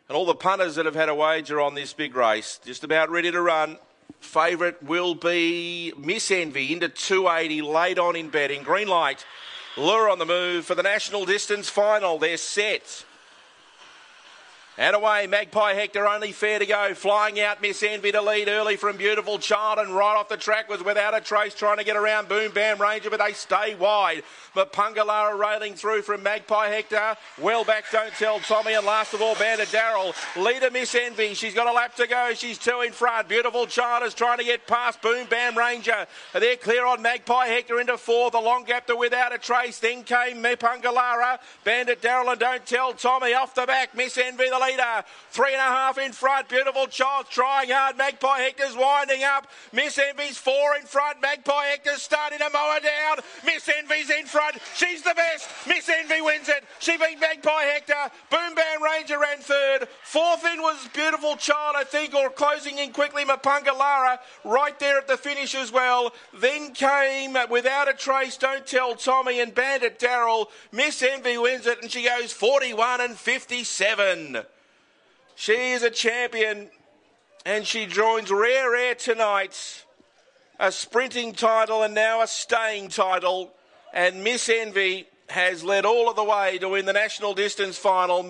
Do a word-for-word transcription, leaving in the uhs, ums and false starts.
And all the punters that have had a wager on this big race, just about ready to run. Favourite will be Miss Envy into two eighty, late on in betting. Green light, Lure on the move for the national distance final. They're set. And away, Magpie Hector, only fair to go. Flying out, Miss Envy to lead early from Beautiful Child, and right off the track was Without a Trace trying to get around Boom Bam Ranger, but they stay wide. Mapungalara railing through from Magpie Hector. Well back, Don't Tell Tommy, and last of all, Bandit Darrell. Leader Miss Envy, she's got a lap to go. She's two in front. Beautiful Child is trying to get past Boom Bam Ranger. They're clear on Magpie Hector into four. The long gap to Without a Trace. Then came Mapungalara. Bandit Darrell and Don't Tell Tommy off the back. Miss Envy, the leader. Three and a half in front. Beautiful Child trying hard. Magpie Hector's winding up. Miss Envy's four in front. Magpie Hector's starting to mow her down. Miss Envy's in front. She's the best. Miss Envy wins it. She beat Magpie Hector. Boom Bam Ranger ran third. Fourth in was Beautiful Child, I think, or closing in quickly Mapungalara right there at the finish as well. Then came Without a Trace, Don't Tell Tommy, and Bandit Darrell. Miss Envy wins it, and she goes forty-one and fifty-seven. She is a champion, and she joins Rare Air tonight. A sprinting title and now a staying title. And Miss Envy has led all of the way to win the national distance final.